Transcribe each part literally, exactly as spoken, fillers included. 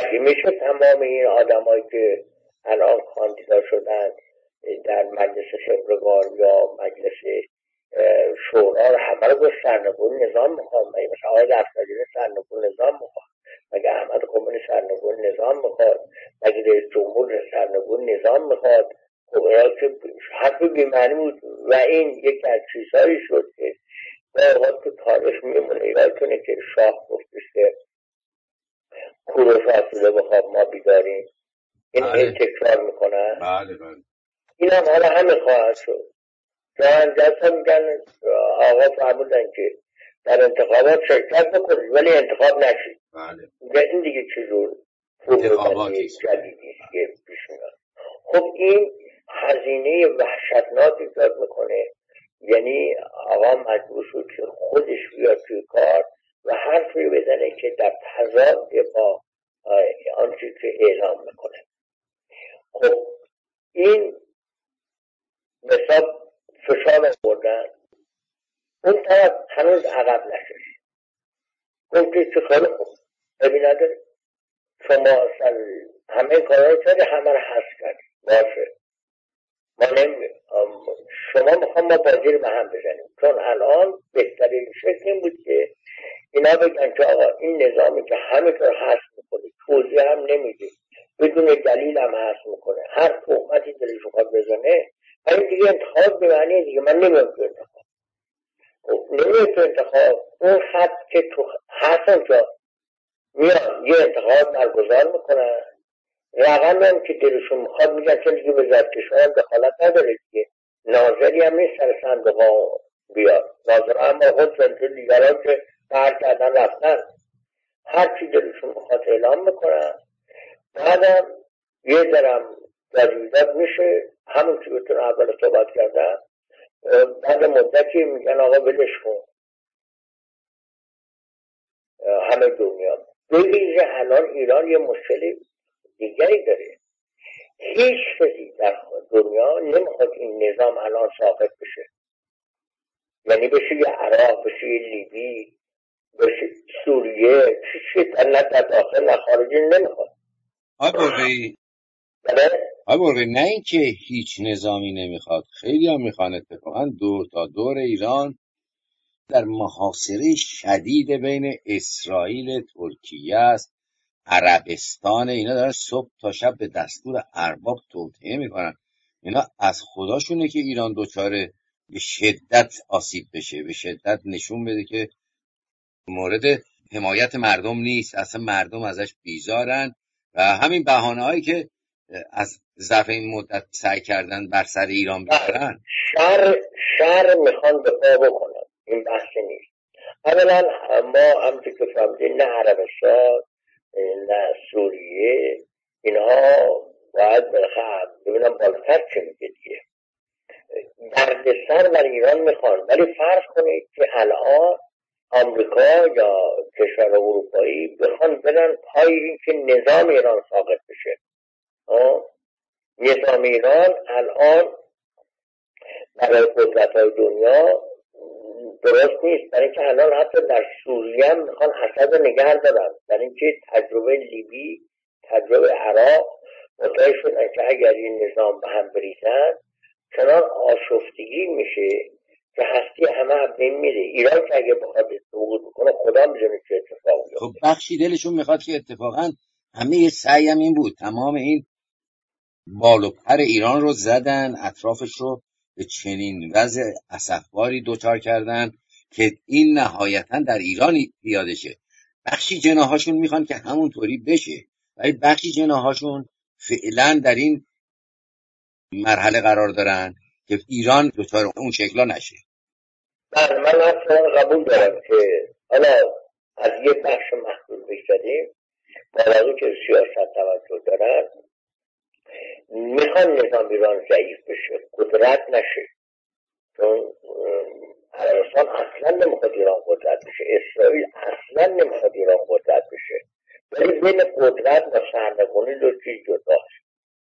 مگه میشه تمام این آدمایی که الان کاندیدا شدن در مجلس خبرگان یا مجلس شورا رو همه رو به سرنگون نظام میخواد؟ مگه مثلا آقای دفتری سرنگون نظام میخواد؟ مگه احمد قومی سرنگون نظام میخواد؟ مگه رئیس جمهور سرنگون نظام میخواد؟ خب اینا که حرف بی‌معنی بود و این یکی از چیزهایی شد که به اوقات تو تاریخ میمونه. یادتونه که شاه گفتش که کوروش آسوده بخواب ما بیداریم. این این تکرار میکنن. بله بله. این هم حالا همه خواهد شد. جوان جلسه میگن آقا فرمودن که در انتخابات شرکت بکنید ولی انتخاب نشید. بله. این دیگه چیزور انتخاباتی جدیدیست که پیش میاد. خب این هزینه وحشتناک ایجاد میکنه. یعنی آقا مجبور شد که خودش بیاد توی کار و حرفی بزنه که در تضاد با آنچه که اعلام میکنه. خب این مثلا فشار بردن اون طرف هنوز عقب نشد. گفت که خیلی خوب ببین نداره شما همه کارهای کرده همه رو حذف کرد باشه ما نمی شما میخوام ما بازی رو به هم بزنیم. چون الان بهترین شکل این بود که اینا بگن که آقا این نظامی که همه کار حذف میکنه توضیح هم نمیده بدون دلیل هم حذف میکنه هر تهمتی دلش میخواد بزنه این دیگه انتخاب به معنی دیگه من نمیم تو انتخاب نمیم تو انتخاب اون خط که تو حسن جا میان یه انتخاب برگزار میکنن رقم هم که دلشون میخواد میگن چون دیگه وزارت کشور هم دخالت نداره دیگه ناظری هم نیست سر صندوق ها بیاد ناظر هم خود سنتر دیگران که قرار کردن رفتن هر چی دلشون میخواد اعلام میکنن بعدم یه درم دادویداد میشه همون که بتون اول صحبت کردن بعد مدتی میگن آقا بلش کن همه دنیا ببینید الان ایران یه مشکل دیگری داره. هیچ کسی در دنیا نمیخواد این نظام الان ساقط بشه. یعنی بشه یه عراق بشه یه لیبی بشه سوریه چیزی نه در داخل نه خارجی نمیخواد. آبوری آبوری نه اینکه هیچ نظامی نمیخواد خیلی هم میخوان اتفاقا دور تا دور ایران در محاصره شدید بین اسرائیل ترکیه است عربستان اینا دارن صبح تا شب به دستور ارباب توطئه میکنن. اینا از خداشونه که ایران دوچاره به شدت آسیب بشه به شدت نشون بده که مورد حمایت مردم نیست اصلا مردم ازش بیزارن و همین بهانه‌هایی که از ضعف این مدت سعی کردن بر سر ایران بیارن شر شر میخوان به پا بکنن. این بحث نیست. اولا ما همچه که فهمیدیم نه عربستان نه سوریه اینها باید بخواب ببینم بالاتر چه میگه دیگه درد سر بر ایران میخوان. ولی فرض کنید که الان آمریکا یا کشور اروپایی بخوان برن پای این که نظام ایران ساقط بشه. نظام ایران الان برای قدرت های دنیا درست نیست. برای اینکه الان حتی در سوریه هم میخوان حسد نگه دارن. برای اینکه تجربه لیبی تجربه عراق متوجه شدن که اگر این نظام به هم بریزن چنان آشفتگی میشه که هستی همه هم بین میره. ایران که اگه بخواد سقوط بکنه خدا میدونه چه اتفاقی بیفته. خب بخشی دلشون میخواد که اتفاقا همه سعی هم این بود تمام این بال و پر ایران رو زدن اطرافش رو به چنین وضع اسفباری دوچار کردن که این نهایتا در ایران پیاده شه. بخشی جناحاشون میخوان که همونطوری بشه ولی بخشی جناحاشون فعلا در این مرحله قرار دارن که ایران دوچار اون شکلا نشه. بله من اصلا قبول دارم که حالا از یه بخش محدود بشدیم بالاقی که سیاست توجه دارن میخوان نظام ایران ضعیف بشه قدرت نشه. چون عربستان اصلا نمیخواد ایران قدرت بشه اسرائیل اصلا نمیخواد ایران قدرت بشه ولی بین قدرت و سرنگونی دو چیز جداست.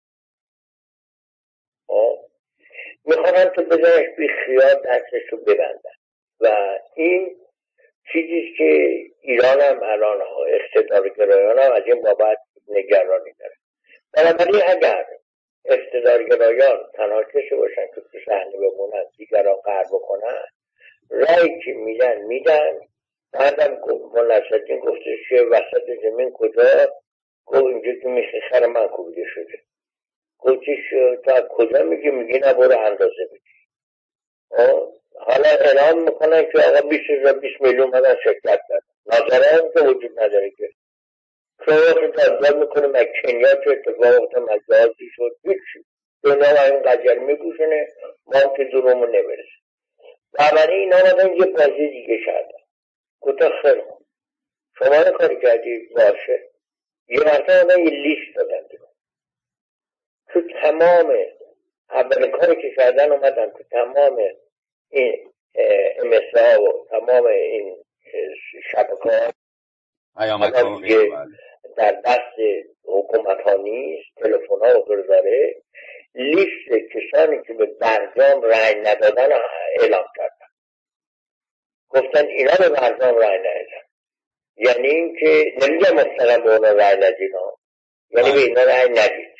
میخوان تو بزنش بی خیال دستش رو ببندن و این چیزیست که ایران هم الان اقتدار گرایان هم از این بابت نگرانی داره. بنابراین اگر اقتدارگرایان تنها کسی باشن که تو صحنه بمونن دیگران قهر بکنن، رایی که میدن میدن. بعدم مولا نصرالدین گفتش که وسط زمین کجا؟ گفت اینجا که میخی خر من کوبیده شده. گفتش تا کجا میگی؟ میگی نه برو اندازه بگی. حالا اعلام میکنن که آقا بیست میلیون مدن شرکت دارن. نظران که وجود نداره که که تازده میکنه مکنیا که اتفاق افتاد مجازی شد هیچی دنیا و این قجر میگوشنه ما که درومون نبرسه. بنابراین اینا رو یه بازی دیگه کردن. گفت خیلی خوب شما رو کاری کردی باشه. یه مرتبه من یه لیست دادن دیگه تو تمام اولین کاری که کردن اومدن تو تمام این امسا و تمام این شبکه ها در دست حکومت ها نیست، تلفن ها و غیره، لیست کسانی که به برجام رأی ندادن اعلام کردن. گفتن اینا به برجام رأی ندادن، یعنی این که نمیگه مستقیم به اونا رأی ندید ها، یعنی به اینا رأی ندید.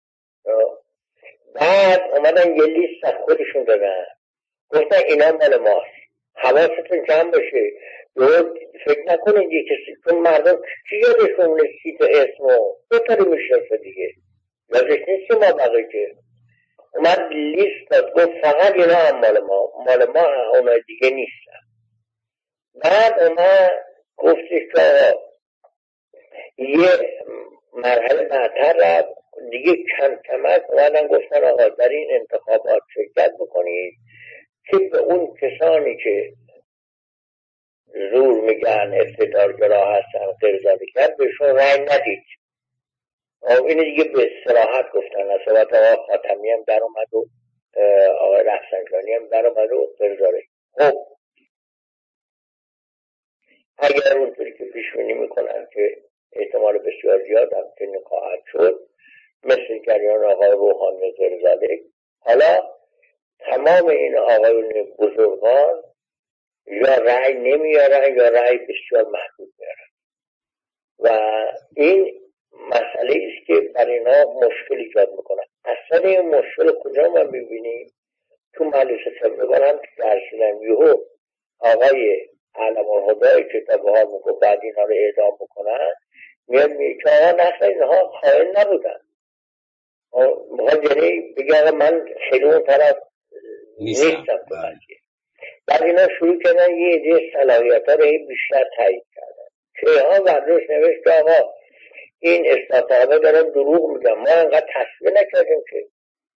بعد اومدن یه لیست از خودشون دادن، گفتن اینا مال ماست، حواستون جمع باشه. دو فکر نکنید یه کسی، چون مردم چی یادشون سی تا اسم و دو تا رو میشناسه دیگه، یادش نیست ما بقیه که اومد لیست داد گفت فقط اینا هم مال ما، مال ما اونا دیگه نیستن. بعد اومد گفتش که یه مرحله بعدتر رفت دیگه، کم کمک اومدن گفتن آقا در این انتخابات شرکت بکنید که به اون کسانی که زور میگن اقتدارگرا هستن غیرزاده کرد بهشون رأی ندید. این دیگه به صراحت گفتن. نصبت آقا خاتمی هم در اومد و آقای رفسنجانی هم در اومد و غیرزاده. خب اگر اونطوری که پیشبینی میکنن که احتمال بسیار زیاد هم که نخواهد شد مثل جریان آقای روحانی غیرزاده، حالا تمام این آقایون بزرگان یا رأی نمیارن یا رأی بسیار محدود میارن و این مسئله است که برای اینا مشکل ایجاد میکنن. اصلا این مشکل کجا ما میبینیم؟ تو مجلس سبزگان هم که درشیدن یهو آقای علم الهدای که تا به حال میگو بعد اینا رو اعدام بکنن میاد میگه که آقا نصر اینها خائن نبودن. میخواد یعنی بگه آقا من خیلی اون طرف نیستم. بعد اینا شروع کردن یه ایده صلاحیت ها رو بیشتر تایید کردن که ها وردوش نوشت که آقا این استاتابه دارن دروغ میگن، ما انقدر تصویه نکردیم که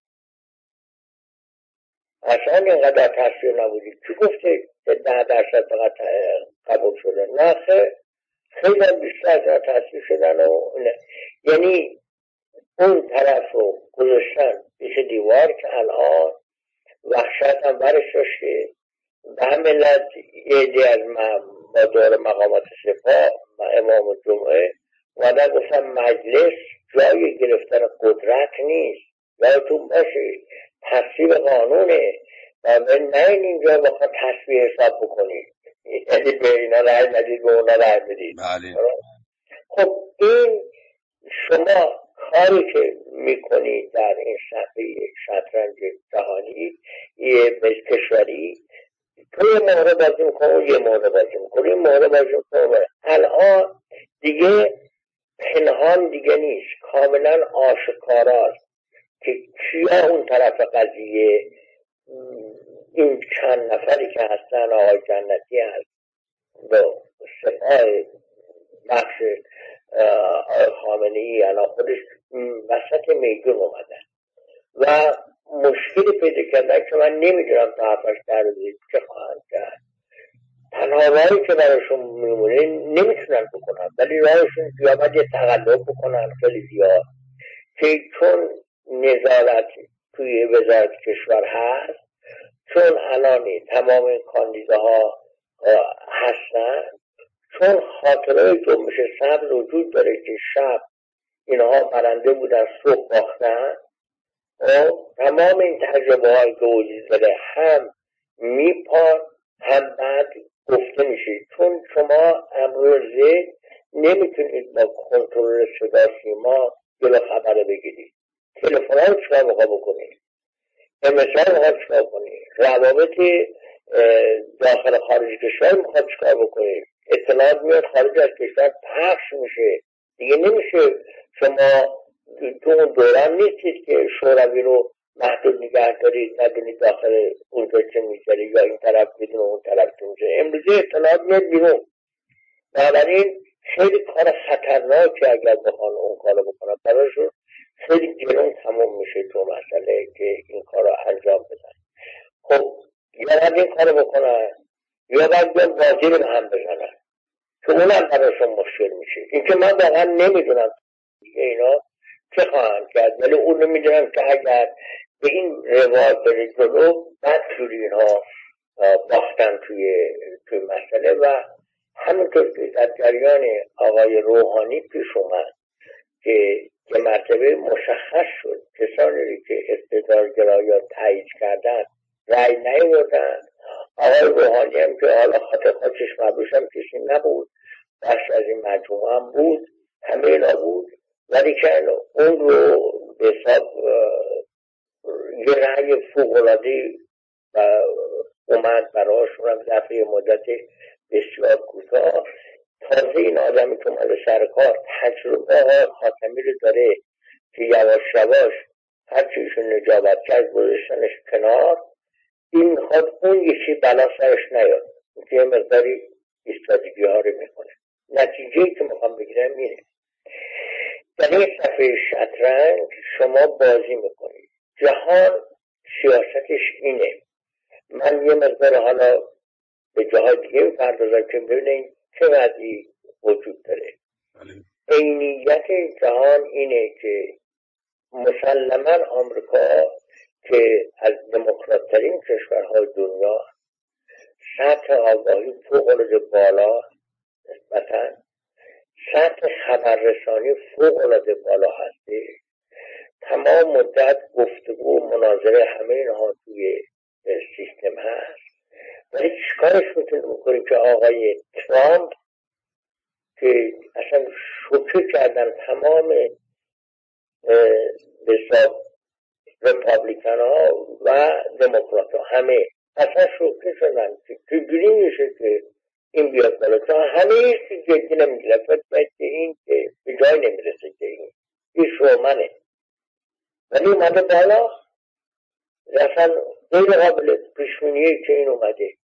اصلا اینقدر تصویه نبودیم. چی گفته ده درصد فقط قبول شدن؟ نه خیلی هم بیشتر از تصویه شدن و یعنی اون طرف رو گذاشتن پیش دیوار که الان وحشت هم برش داشته. به هم ملت یه دی از با دور مقامات سپاه امام جمعه وعده گفتن مجلس جای گرفتن قدرت نیست، یادتون باشه تصویب قانونه و من نه اینجا بخواد تصویب حساب بکنید، یعنی به اینا رأی ندید به اونا رأی بدید. خب این شما کاری که میکنید در این صحنه شطرنج جهانی یه کشوری، تو یه مهره بازی میکنه یه مهره بازی میکنه یه مهره بازی میکنه. الان دیگه پنهان دیگه نیست، کاملا آشکاراست که کیا اون طرف قضیه. این چند نفری که هستن آقای جنتی هست با سپاه بخش آقای خامنه‌ای الان خودش وسط میدون اومدن و مشکلی پیدا کردن که من نمیدونم تا هفتش در روزی چه خواهند کرد. تنها راهی که براشون میمونه نمیتونن بکنن، ولی راهشون یا باید یه تقلب بکنن خیلی زیاد که چون نظارت توی وزارت کشور هست، چون الان تمام این کاندیداها هستن، چون خاطره جنبش سبز وجود داره که شب اینها برنده بودن صبح باختن، تمام این تجربه های که وجود داره هم میپان هم بعد گفته میشه. چون شما امروزه نمیتونید با کنترل صدا سیما جلو خبر بگیرید. تلفن ها رو چکار میخواه بکنید؟ امسال میخواد چکار کنید؟ روابط داخل خارج کشور میخواد چکار بکنید؟ اطلاعات میاد خارج از کشور پخش میشه. دیگه نمیشه شما تو اون دوران نیستید که شوروی رو محدود نگه دارید، ندونید داخل اونجا چه میگذاره یا این طرف بدون اون طرف چه میگذاره. امروزه اطلاعات میاد بیرون. بنابراین خیلی کار خطرناکی اگر بخوان اون کارو بکنن براشون خیلی گرون تموم میشه تو مسئله که این کار رو انجام بدن. خب یا باید این کار رو بکنن یا باید بیان بازی رو هم بزنن که اونم براشون مشکل میشه. این که من واقعا نمیدونم دیگه اینا چه خواهند کرد، ولی اون رو میدونم که اگر به این روال بره جلو بعد جوری اینها باختن توی, توی مسئله و همینطور که در جریان آقای روحانی پیش اومد که که مرتبه مشخص شد کسانی که استدلالگرایان تایید کردن رأی نیاوردن. آقای روحانی هم که حالا خاطر خودش مبروش هم کسی نبود، بخش از این مجموعه هم بود، همه اینا بود، ولی که اون رو به حساب یه رأی فوق‌العاده اومد براشون هم دفعه مدت بسیار کوتاه. تازه این آدمی که مال سر کار تجربه های خاتمی رو داره که یواش یواش هر چیزشون نجابت کرد گذاشتنش کنار. این میخواد اون یکی بلا سرش نیاد که یه مقداری ایستادگی ها رو میکنه. نتیجه‌ای که میخوام بگیرم اینه، در این صفحه شطرنج شما بازی میکنید. جهان سیاستش اینه. من یه مقدار حالا به جاهای دیگه میپردازم که ببینید چه وضعی وجود داره. عینیت جهان اینه که مسلما آمریکا که از دموکرات‌ترین کشورهای دنیا سطح آگاهی فوق‌العاده بالا نسبتاً سطح خبررسانی فوق‌العاده بالا هسته. تمام مدت گفتگو و مناظره همه اینها توی سیستم هست. ولی چیکارش میتونه بکنیم که آقای ترامپ که اصلا شوکه کردن تمام به حساب رپابلیکن ها و دموکرات ها همه اصلا شوکه شدن که چجوری میشه که این بیاد بالا، تا همه ایشی جدی نمیگیره. فکر که این که به جای نمیرسه که این این شومنه، ولی اومده بالا. اصلا غیر قابل پیشبینیه که این اومده.